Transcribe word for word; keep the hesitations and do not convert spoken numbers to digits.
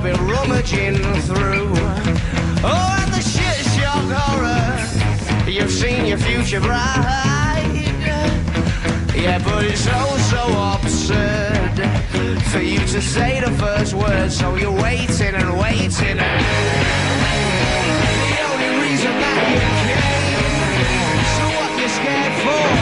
be rummaging through. Oh, and the shit shock horror, you've seen your future bright. Yeah, but it's so, so absurd for you to say the first word, so you're waiting and waiting and the only reason that you came, so what you scared for?